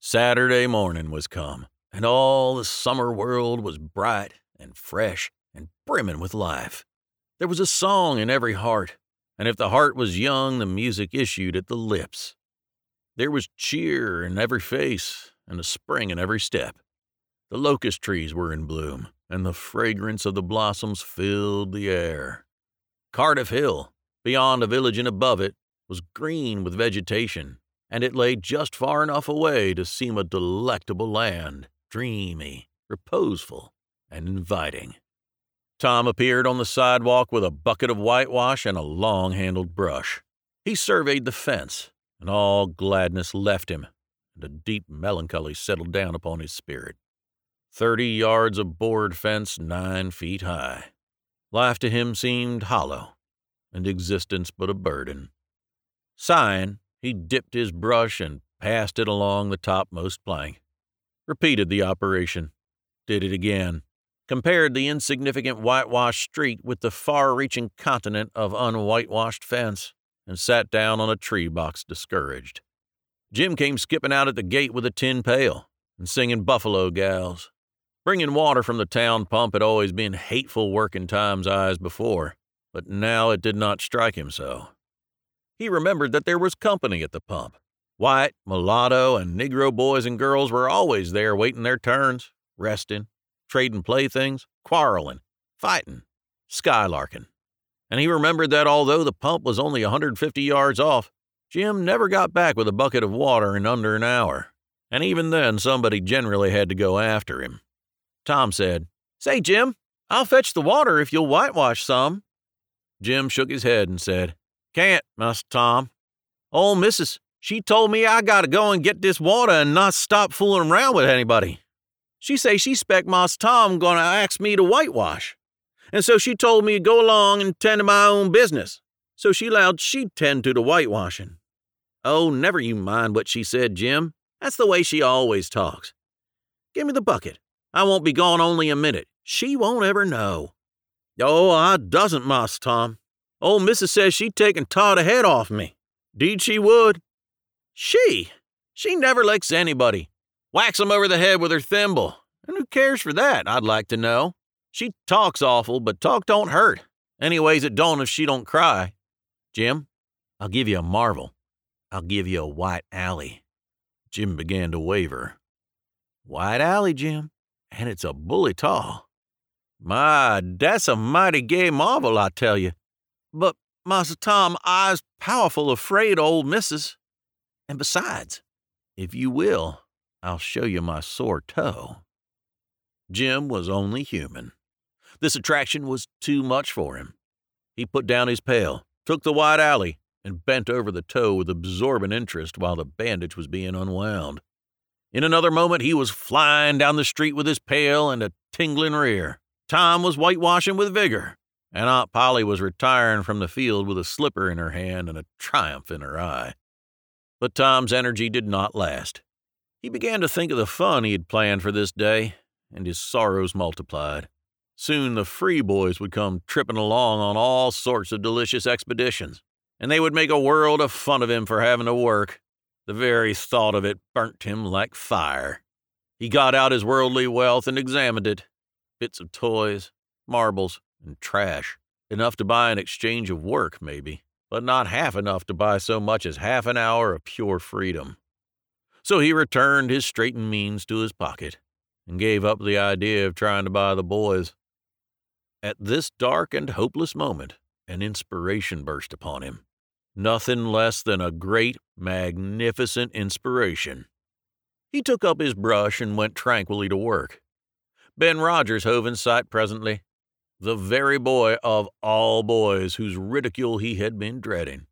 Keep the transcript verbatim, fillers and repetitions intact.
Saturday morning was come, and all the summer world was bright and fresh and brimming with life. There was a song in every heart, and if the heart was young, the music issued at the lips. There was cheer in every face and a spring in every step. The locust trees were in bloom, and the fragrance of the blossoms filled the air. Cardiff Hill, beyond a village and above it, was green with vegetation, and it lay just far enough away to seem a delectable land, dreamy, reposeful, and inviting. Tom appeared on the sidewalk with a bucket of whitewash and a long-handled brush. He surveyed the fence, and all gladness left him, and a deep melancholy settled down upon his spirit. Thirty yards of board fence nine feet high. Life to him seemed hollow, and existence but a burden. Sighing, he dipped his brush and passed it along the topmost plank. Repeated the operation. Did it again. Compared the insignificant whitewashed street with the far-reaching continent of unwhitewashed fence, and sat down on a tree box discouraged. Jim came skipping out at the gate with a tin pail and singing Buffalo Gals. Bringing water from the town pump had always been hateful work in Tom's eyes before, but now it did not strike him so. He remembered that there was company at the pump. White, mulatto, and Negro boys and girls were always there waiting their turns, resting, trading playthings, quarreling, fighting, skylarking. And he remembered that although the pump was only a hundred fifty yards off, Jim never got back with a bucket of water in under an hour, and even then somebody generally had to go after him. Tom said, "Say, Jim, I'll fetch the water if you'll whitewash some." Jim shook his head and said, "Can't, Master Tom. Old missus, she told me I gotta go and get this water and not stop fooling around with anybody. She say she spec Master Tom gonna ask me to whitewash, and so she told me to go along and tend to my own business. So she 'lowed she'd tend to the whitewashing." "Oh, never you mind what she said, Jim. That's the way she always talks. Give me the bucket. I won't be gone only a minute. She won't ever know." "Oh, I doesn't, Master Tom. Old missus says she'd take and tar the head off me. 'Deed she would." "She? She never licks anybody. Whacks 'em over the head with her thimble. And who cares for that, I'd like to know? She talks awful, but talk don't hurt. Anyways, it don't if she don't cry. Jim, I'll give you a marvel. I'll give you a white alley." Jim began to waver. "White alley, Jim, and it's a bully tall." "My, that's a mighty gay marvel, I tell you. But, Master Tom, I's powerful afraid of old missus. And besides, if you will, I'll show you my sore toe." Jim was only human. This attraction was too much for him. He put down his pail, took the white alley, and bent over the toe with absorbent interest while the bandage was being unwound. In another moment, he was flying down the street with his pail and a tingling rear. Tom was whitewashing with vigor, and Aunt Polly was retiring from the field with a slipper in her hand and a triumph in her eye. But Tom's energy did not last. He began to think of the fun he had planned for this day, and his sorrows multiplied. Soon the free boys would come tripping along on all sorts of delicious expeditions, and they would make a world of fun of him for having to work. The very thought of it burnt him like fire. He got out his worldly wealth and examined it. Bits of toys, marbles, and trash. Enough to buy an exchange of work, maybe, but not half enough to buy so much as half an hour of pure freedom. So he returned his straitened means to his pocket and gave up the idea of trying to buy the boys. At this dark and hopeless moment, an inspiration burst upon him. Nothing less than a great, magnificent inspiration. He took up his brush and went tranquilly to work. Ben Rogers hove in sight presently, the very boy of all boys whose ridicule he had been dreading.